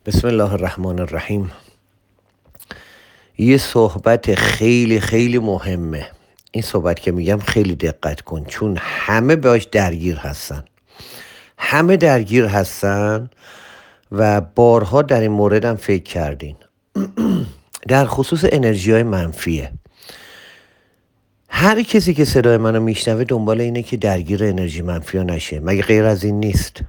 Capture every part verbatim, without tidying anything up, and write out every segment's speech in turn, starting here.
بسم الله الرحمن الرحیم. یه صحبت خیلی خیلی مهمه. این صحبت که میگم خیلی دقت کن، چون همه باش درگیر هستن همه درگیر هستن و بارها در این مورد هم فکر کردین. در خصوص انرژی های منفیه. هر کسی که صدای منو میشنوه دنبال اینه که درگیر انرژی منفی ها نشه. مگه غیر از این نیست؟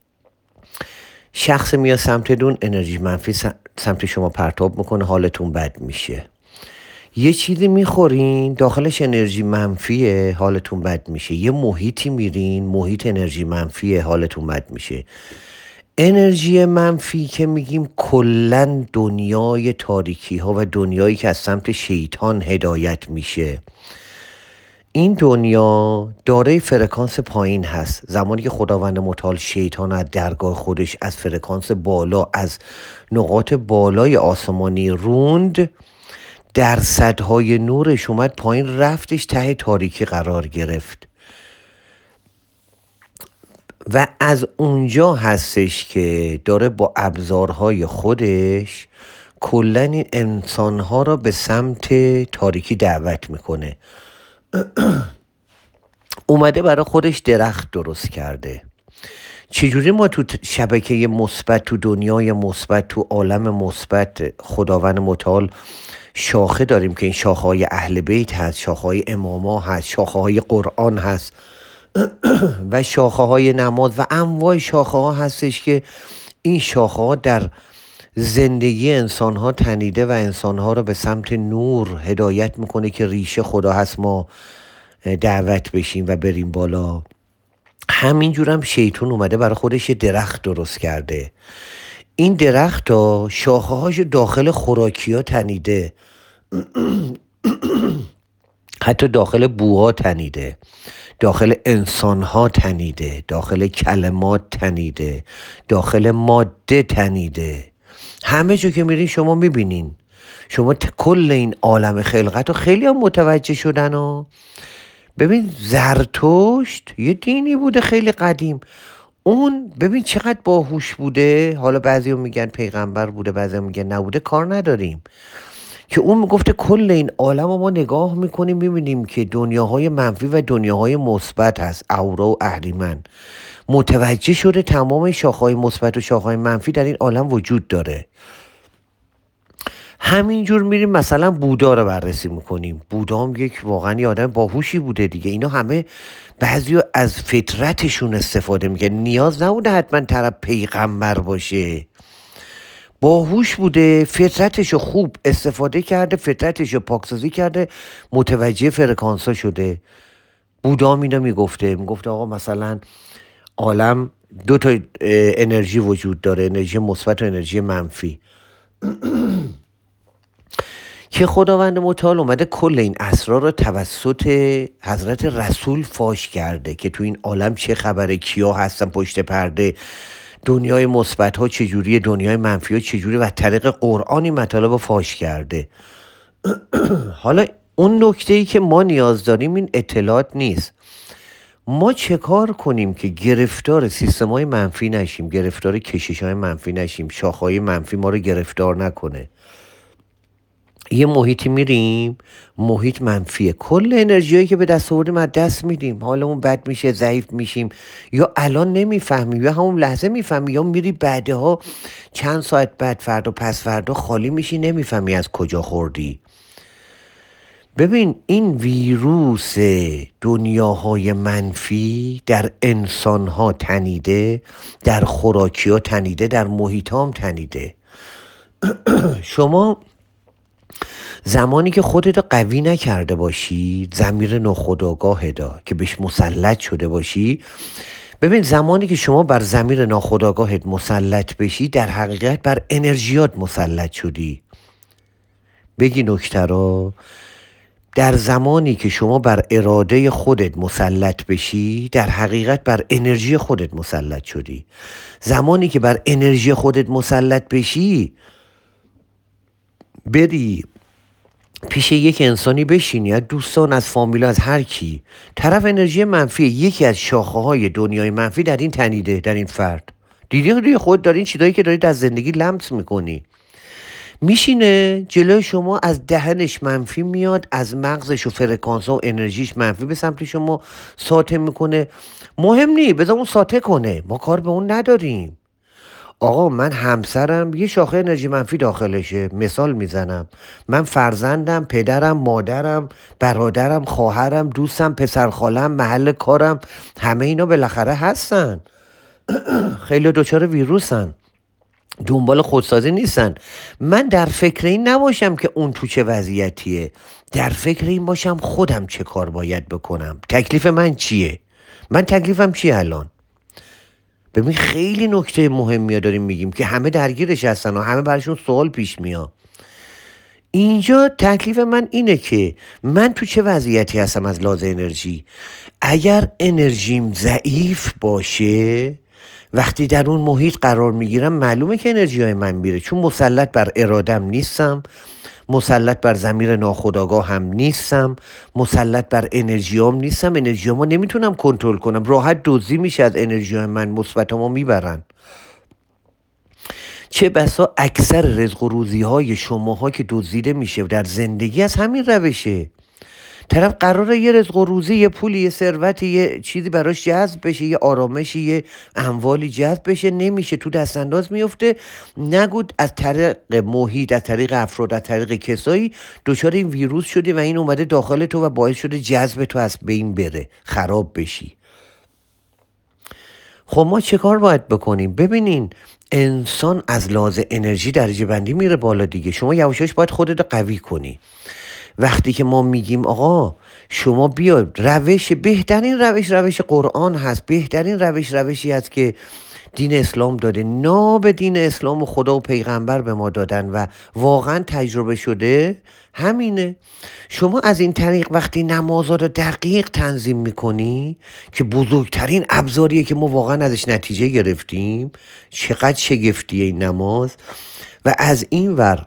شخص میاد سمت دون، انرژی منفی سمت شما پرتاب میکنه، حالتون بد میشه. یه چیزی میخورین داخلش انرژی منفیه، حالتون بد میشه. یه محیطی میرین، محیط انرژی منفیه، حالتون بد میشه. انرژی منفی که میگیم کلن دنیای تاریکی ها و دنیایی که از سمت شیطان هدایت میشه. این دنیا دارای فرکانس پایین هست. زمانی که خداوند متعال شیطان از درگاه خودش از فرکانس بالا، از نقاط بالای آسمانی روند، درصدهای نورش اومد پایین، رفتش ته تاریکی قرار گرفت و از اونجا هستش که داره با ابزارهای خودش کلن این انسانها را به سمت تاریکی دعوت میکنه. اومده برای خودش درخت درست کرده. چجوری ما تو شبکه مثبت، تو دنیای مثبت، تو عالم مثبت خداوند متعال شاخه داریم که این شاخه های اهل بیت هست، شاخه های اماما هست، شاخه های قرآن هست و شاخه های نماز و انواع شاخه ها هستش که این شاخه ها در زندگی انسان ها تنیده و انسان ها رو به سمت نور هدایت میکنه که ریشه خدا هست، ما دعوت بشیم و بریم بالا. همینجور هم شیطون اومده برای خودش درخت درست کرده. این درخت ها شاخه هاش داخل خوراکی ها تنیده، حتی داخل بوها تنیده، داخل انسان ها تنیده، داخل کلمات تنیده، داخل ماده تنیده. همه جا که میرین شما میبینین. شما کل این عالم خلقت رو خیلی هم متوجه شدن ها. ببین زرتشت یه دینی بوده خیلی قدیم. اون ببین چقدر باهوش بوده. حالا بعضی هم میگن پیغمبر بوده، بعضی هم میگن نبوده، کار نداریم. که اون میگفته کل این عالم رو ما نگاه میکنیم میبینیم که دنیاهای منفی و دنیاهای مثبت هست، اورا و اهریمن. متوجه شده تمام شاخهای مثبت و شاخهای منفی در این عالم وجود داره. همینجور میریم مثلا بودا رو بررسی میکنیم. بودا هم یک واقعا یه آدم باهوشی بوده دیگه. اینا همه بعضی از فطرتشون استفاده میکنه. نیاز نبوده حتما طرف پیغمبر باشه. باهوش بوده، فطرتشو خوب استفاده کرده، فطرتشو پاکسازی کرده، متوجه فرکانسا شده. بودا هم اینو میگفته. میگفته آقا مثلا عالم دو تا انرژی وجود داره، انرژی مثبت و انرژی منفی، که خداوند متعال اومده کل این اسرار رو توسط حضرت رسول فاش کرده که تو این عالم چه خبره، کیا هستن پشت پرده، دنیای مثبت ها چجوریه، دنیای منفی ها چجوری، و طریق قرآنی مطالب رو فاش کرده. حالا اون نکته ای که ما نیاز داریم این اطلاعات نیست. ما چه کار کنیم که گرفتار سیستم های منفی نشیم، گرفتار کشش های منفی نشیم، شاخه های منفی ما رو گرفتار نکنه. یه محیطی میریم، محیط منفیه، کل انرژیایی که به دست آوردیم از دست میدیم، حالمون بد میشه، ضعیف میشیم، یا الان نمیفهمیم یا همون لحظه میفهمی، یا میری بعدها چند ساعت بعد، فردا پس فردا خالی میشی، نمیفهمی از کجا خوردی. ببین این ویروس دنیاهای منفی در انسانها تنیده، در خوراکی ها تنیده، در محیط هم تنیده. شما زمانی که خودت قوی نکرده باشی، ضمیر ناخودآگاه دا که بهش مسلط شده باشی، ببین زمانی که شما بر ضمیر ناخودآگاهت مسلط بشی، در حقیقت بر انرژیات مسلط شدی. بگی نکته رو، در زمانی که شما بر اراده خودت مسلط بشی، در حقیقت بر انرژی خودت مسلط شدی. زمانی که بر انرژی خودت مسلط بشی، بری پیش یک انسانی بشینی، از دوستان، از فامیل، از هر کی، طرف انرژی منفی، یکی از شاخه های دنیای منفی در این تنیده، در این فرد دیدی روی خود داری این چیزایی که دارید از زندگی لمس میکنی. میشینه جلوی شما، از دهنش منفی میاد، از مغزش و فرکانس و انرژیش منفی به سمت شما ساطع میکنه. مهم نی، بذار اون ساطع کنه، ما کار به اون نداریم. آقا من همسرم یه شاخه انرژی منفی داخلشه، مثال میزنم، من فرزندم، پدرم، مادرم، برادرم، خواهرم، دوستم، پسر خالم، محل کارم، همه اینا بالاخره هستن. خیلی دچار ویروسن، دنبال خودسازی نیستن. من در فکر این نباشم که اون تو چه وضعیتیه، در فکر این باشم خودم چه کار باید بکنم، تکلیف من چیه، من تکلیفم چیه الان. ببین خیلی نکته مهمی داریم میگیم که همه درگیرش هستن و همه براشون سوال پیش میاد. اینجا تکلیف من اینه که من تو چه وضعیتی هستم از لحاظ انرژی. اگر انرژیم ضعیف باشه، وقتی در اون محیط قرار میگیرم معلومه که انرژی های من میره، چون مسلط بر ارادم نیستم، مسلط بر ضمیر ناخودآگاه هم نیستم، مسلط بر انرژیام نیستم، انرژیامو نمیتونم کنترل کنم، راحت دزدی میشه از انرژی های من، مثبتامو میبرن. چه بسا اکثر رزق و روزی های شماها که دزدیده میشه در زندگی از همین روشه. طرف قراره یه رزق و روزی، یه پولی، یه ثروتی، یه چیزی براش جذب بشه، یه آرامشی، یه اموالی جذب بشه، نمیشه، تو دست انداز میفته. نگو از طریق محیط، از طریق افراد، از طریق کسایی دچار این ویروس شده و این اومده داخل تو و باعث شده جذب تو از بین بره، خراب بشی. خب ما چه کار باید بکنیم؟ ببینین انسان از لحاظ انرژی درجه بندی میره بالا دیگه. شما یواشاش باید خودت قوی کنی. وقتی که ما میگیم آقا شما بیا، روش بهترین روش روش قرآن هست، بهترین روش روشی هست که دین اسلام داده، ناب دین اسلام و خدا و پیغمبر به ما دادن و واقعا تجربه شده همینه. شما از این طریق وقتی نمازها رو دقیق تنظیم میکنی که بزرگترین ابزاریه که ما واقعا ازش نتیجه گرفتیم، چقدر شگفتیه این نماز، و از این ور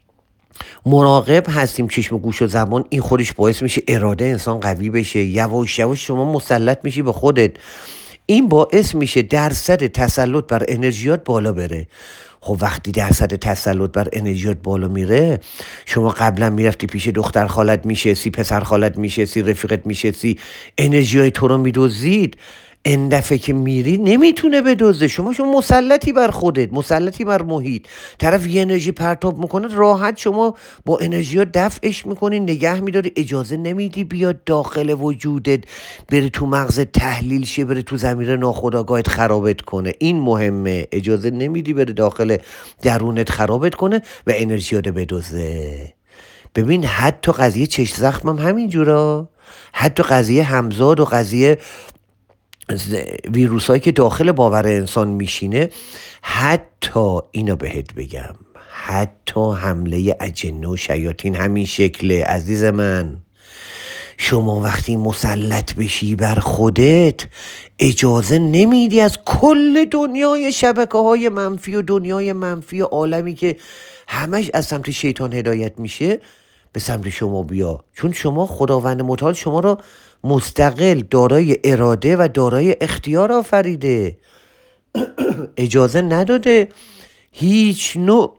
مراقب هستیم چشم و گوش و زبان، این خودش باعث میشه اراده انسان قوی بشه، یواش یواش شما مسلط میشی به خودت، این باعث میشه درصد تسلط بر انرژیات بالا بره. خب وقتی درصد تسلط بر انرژیات بالا میره، شما قبلا میرفتی پیش دختر خالت میشستی، پسر خالت میشستی، رفیقت میشستی، انرژی های تو رو میدوزید، این دفعه که میری نمیتونه بدوزه. شما شما مسلطی بر خودت، مسلطی بر محیط، طرف یه انرژی پرتاب میکنه، راحت شما با انرژی ها دفعش میکنی، نگه میداری، اجازه نمیدی بیاد داخل وجودت، بره تو مغزت تحلیل شه، بره تو ضمیر ناخودآگاهت خرابت کنه. این مهمه، اجازه نمیدی بره داخل درونت خرابت کنه و انرژی ها رو بدوزه. ببین حتی قضیه چشم زخم هم همین جورا، حتی قضیه همزاد و قضیه ویروس هایی که داخل باور انسان میشینه، حتی اینو بهت بگم، حتی حمله اجنه و شیاطین همین شکله عزیز من. شما وقتی مسلط بشی بر خودت، اجازه نمیدی از کل دنیای شبکه های منفی و دنیای منفی و عالمی که همش از سمت شیطان هدایت میشه به سمت شما بیا، چون شما خداوند متعال شما را مستقل، دارای اراده و دارای اختیار آفریده، اجازه نداده هیچ نوع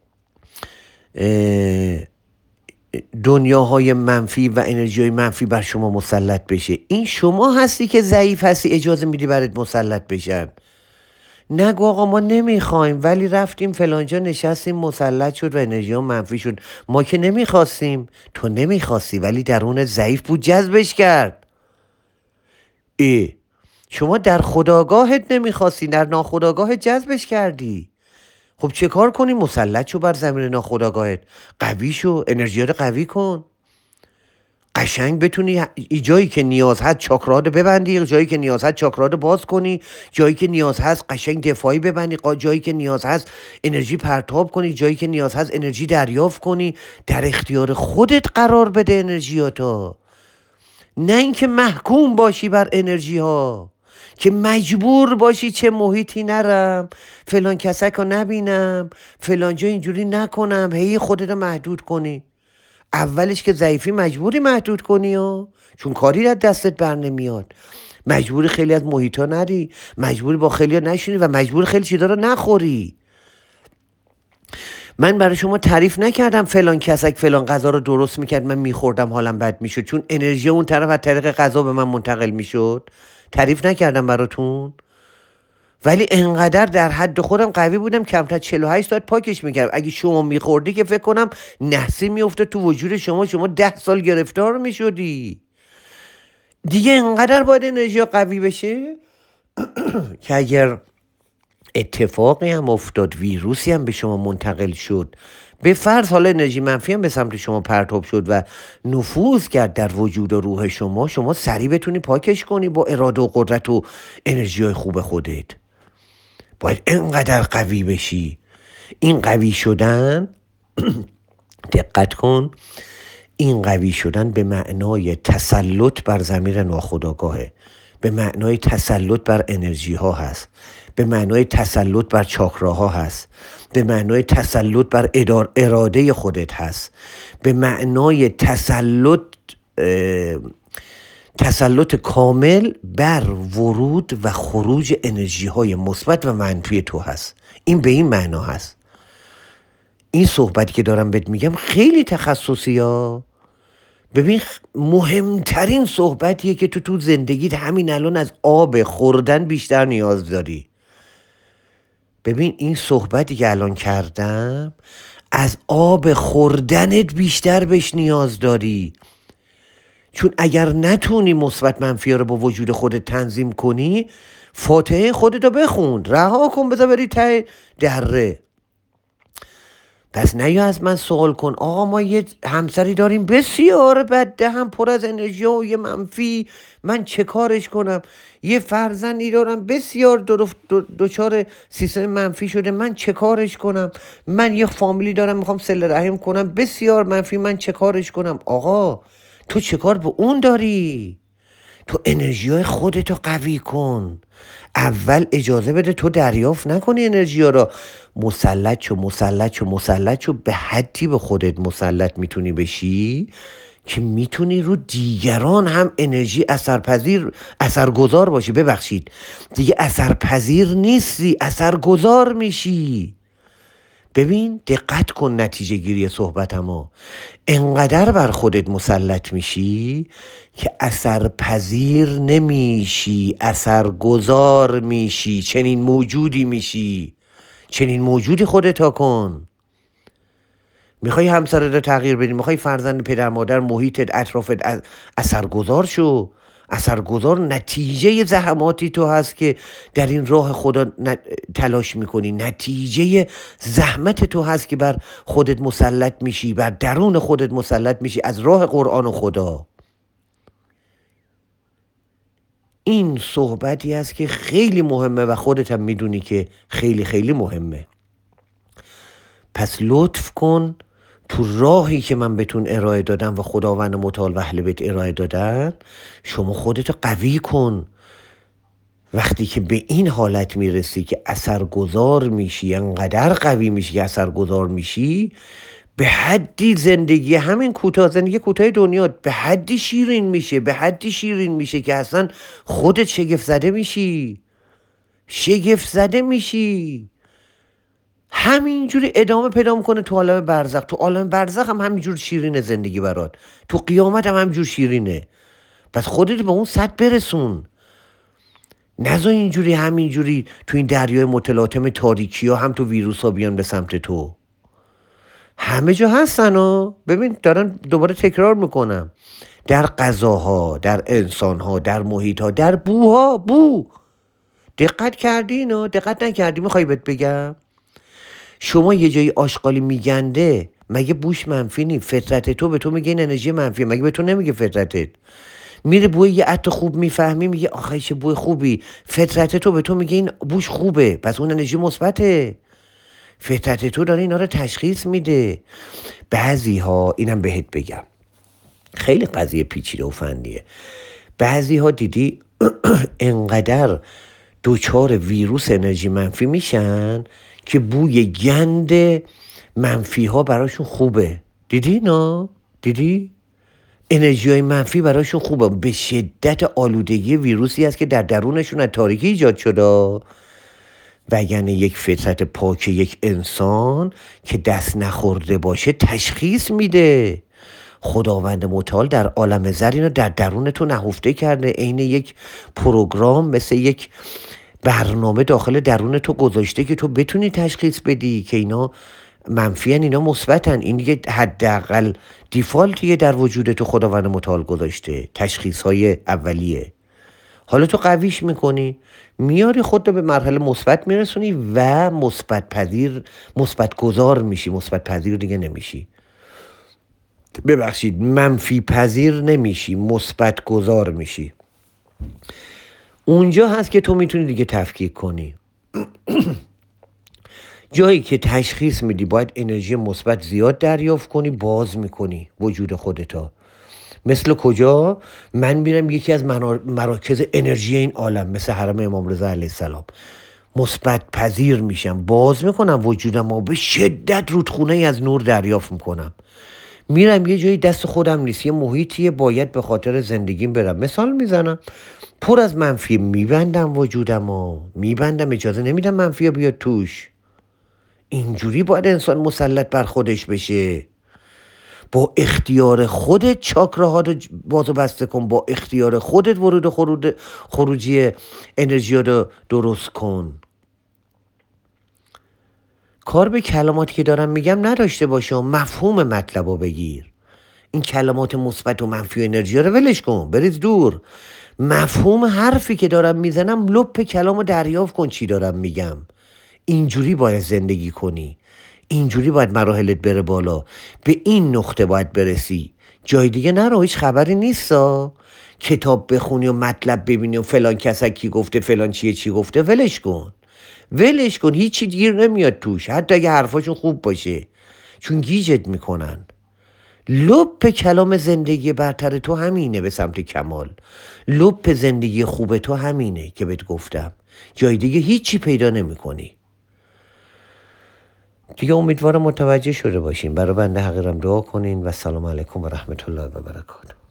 دنیاهای منفی و انرژیهای منفی بر شما مسلط بشه. این شما هستی که ضعیف هستی، اجازه میدی برات مسلط بشن. نگو آقا ما نمیخوایم ولی رفتیم فلانجا نشستیم مسلط شد و انرژی ها منفی شد. ما که نمیخواستیم. تو نمیخواستی ولی درون ضعیف بود جذبش کرد. ای شما در خودآگاهت نمیخواستی، در ناخودآگاهت جذبش کردی. خب چه کار کنی؟ مسلط شو بر زمین ناخودآگاهت، قوی شو، انرژیات قوی کن، قشنگ بتونی جایی که نیاز هست چاکرات ببندی، جایی که نیاز هست چاکرات باز کنی، جایی که نیاز هست قشنگ دفاعی ببندی، جایی که نیاز هست انرژی پرتاب کنی، جایی که نیاز هست انرژی دریافت کنی. در اختیار خودت قرار بده انرژیاتو، نه اینکه محکوم باشی بر انرژی ها که مجبور باشی چه محیطی نرم، فلان کسک رو نبینم، فلان جا اینجوری نکنم، هی خودت رو محدود کنی. اولش که ضعیفی مجبوری محدود کنی ها، چون کاری از دستت بر نمیاد. مجبوری خیلی از محیطا نری، مجبوری با خیلی ها نشونی و مجبوری خیلی چیزا رو نخوری. من برای شما تعریف نکردم فلان کسک فلان غذا رو درست میکرد، من میخوردم حالم بد میشد چون انرژی اون طرف از طریق غذا به من منتقل میشد. تعریف نکردم براتون؟ ولی انقدر در حد خودم قوی بودم کمتر چهل و هشت ساعت پاکش میکردم. اگه شما میخوردی که فکر کنم نحسی میفته تو وجود شما، شما ده سال گرفتار میشدی. دیگه انقدر باید انرژی قوی بشه که اگر اتفاقی هم افتاد، ویروسی هم به شما منتقل شد، به فرض حالا انرژی منفی هم به سمت شما پرتاب شد و نفوذ کرد در وجود و روح شما، شما سریع بتونی پاکش کنی با اراده و قدرت و انرژی های خوب خودت. باید اینقدر قوی بشی. این قوی شدن دقت کن، این قوی شدن به معنای تسلط بر ضمیر ناخودآگاهه، به معنای تسلط بر انرژی ها هست، به معنای تسلط بر چاکراها هست، به معنای تسلط بر اراده خودت هست، به معنای تسلط تسلط کامل بر ورود و خروج انرژی های مثبت و منفی تو هست. این به این معنا هست. این صحبتی که دارم بهت میگم خیلی تخصصی ها. ببین مهمترین صحبتیه که تو تو زندگیت همین الان از آب خوردن بیشتر نیاز داری. ببین این صحبتی که الان کردم از آب خوردنت بیشتر بهش نیاز داری، چون اگر نتونی مثبت منفی رو با وجود خودت تنظیم کنی، فاتحه خودتو بخون، رها کن، بذار بری ته دره. پس نیا از من سوال کن آقا ما یه همسری داریم بسیار بده، هم پر از انرژی و یه منفی، من چه کارش کنم؟ یه فرزندی دارم بسیار دچار سیستم منفی شده، من چه کارش کنم؟ من یه فامیلی دارم میخوام صله رحم کنم بسیار منفی، من چه کارش کنم؟ آقا تو چه کار به اون داری؟ تو انرژی های خودتو قوی کن. اول اجازه بده تو دریافت نکنی انرژی ها را. مسلط شو مسلط شو مسلط شو به حدی به خودت مسلط میتونی بشی که میتونی رو دیگران هم انرژی اثرپذیر اثرگذار باشی. ببخشید دیگه اثرپذیر نیستی، اثرگذار میشی. ببین دقت کن نتیجه گیری صحبتمو، انقدر بر خودت مسلط میشی که اثرپذیر نمیشی، اثرگذار میشی. چنین موجودی میشی، چنین موجودی خودتا کن. میخوای همسرت رو تغییر بدی، میخوای فرزند، پدر، مادر، محیطت، اطرافت اثرگذار شو. اثرگذار نتیجه زحماتی تو هست که در این راه خدا تلاش میکنی، نتیجه زحمت تو هست که بر خودت مسلط میشی، بر درون خودت مسلط میشی از راه قرآن و خدا. این صحبتی هست که خیلی مهمه و خودت هم میدونی که خیلی خیلی مهمه. پس لطف کن تو راهی که من بهتون ارائه دادم و خداوند متعال و اهل بیت ارائه دادن، شما خودتو قوی کن. وقتی که به این حالت میرسی که اثرگذار میشی، انقدر قوی میشی که اثرگذار میشی، به حدی زندگی همین کوتاه، زندگی کوتاه دنیا به حدی شیرین میشه، به حدی شیرین میشه که اصلا خودت شگفت زده میشی، شگفت زده میشی. همینجوری ادامه پیدا میکنه تو عالم برزخ. تو عالم برزخ هم همینجور شیرینه زندگی برات، تو قیامت هم همینجور شیرینه. پس خودت به اون سطح برسون. نذار اینجوری همینجوری تو این دریای متلاطم تاریکی ها هم تو ویروس ها بیان به سمت تو. همه جا هستن ها. ببین دارن دوباره تکرار میکنم، در غذاها، در انسانها، در محیطها، در بوها. بو دقت کردی اینا؟ دقت نکردی؟ میخوای بهت بگم شما یه جایی آشغالی میگنده، مگه بوش منفی نی؟ فطرت تو به تو میگه این انرژی منفی، مگه به تو نمیگه فطرتت؟ میره بوی یه عطر خوب میفهمی، میگه آخه چه بوی خوبی. فطرت تو به تو میگه این بوش خوبه، پس اون انرژی مثبته. فطرت تو داره اینا رو تشخیص میده. بعضی ها، اینم بهت بگم خیلی قضیه پیچیده و فنیه، بعضی ها دیدی انقدر دوچار ویروس انرژی منفی میشن که بوی گند منفی ها براشون خوبه. دیدی نه؟ دیدی؟ انرژی های منفی براشون خوبه. به شدت آلودگی ویروسی است که در درونشون از تاریکی ایجاد شده، وگرنه یک فطرت پاک یک انسان که دست نخورده باشه تشخیص میده. خداوند متعال در عالم زر اینو در درون تو نهفته کرده، عین یک پروگرام، مثل یک برنامه داخل درون تو گذاشته که تو بتونی تشخیص بدی که اینا منفی هن، اینا مثبتن. این دیگه حداقل دیفالتیه در وجود تو خداوند متعال گذاشته، تشخیص های اولیه. حالا تو قویش میکنی، میاری خود رو به مرحله مثبت میرسونی و مثبت پذیر، مثبت گذار میشی. مثبت پذیر دیگه نمیشی، ببخشید منفی پذیر نمیشی، مثبت گذار میشی. اونجا هست که تو میتونی دیگه تفکیک کنی. جایی که تشخیص میدی باید انرژی مثبت زیاد دریافت کنی، باز میکنی وجود خودتا. مثل کجا؟ من میرم یکی از مراکز انرژی این عالم، مثل حرم امام رضا علیه السلام، مثبت پذیر میشم، باز میکنم وجودم و به شدت رودخونه از نور دریافت میکنم. میرم یه جایی دست خودم نیست، یه محیطیه باید به خاطر زندگیم برم، مثال میزنم، پر از منفی، میبندم وجودم و میبندم، اجازه نمیدم منفی بیاد توش. اینجوری باید انسان مسلط بر خودش بشه. با اختیار خودت چاکراها رو باز و بسته کن، با اختیار خودت ورود و خروج خروجی انرژی رو درست کن. کار به کلماتی که دارم میگم نداشته باشه، مفهوم مطلب رو بگیر. این کلمات مثبت و منفی و انرژی رو ولش کن، بریز دور. مفهوم حرفی که دارم میزنم، لپ کلام رو دریافت کن چی دارم میگم. اینجوری باید زندگی کنی، اینجوری باید مراحلت بره بالا، به این نقطه باید برسی. جای دیگه نرو، هیچ خبری نیستا. کتاب بخونی و مطلب ببینی و فلان کسا کی گفته، فلان چیه چی گفته، ولش کن، ولش کن، هیچی گیر نمیاد توش، حتی اگه حرفاشون خوب باشه، چون گیجت میکنن. لپ کلام زندگی برتر تو همینه به سمت کمال. لپ زندگی خوب تو همینه که بهت گفتم، جای دیگه هیچی پیدا نمی کنی. دیگه امیدوارم متوجه شده باشین. برای بنده حقیرم دعا کنین و سلام علیکم و رحمت الله و برکاته.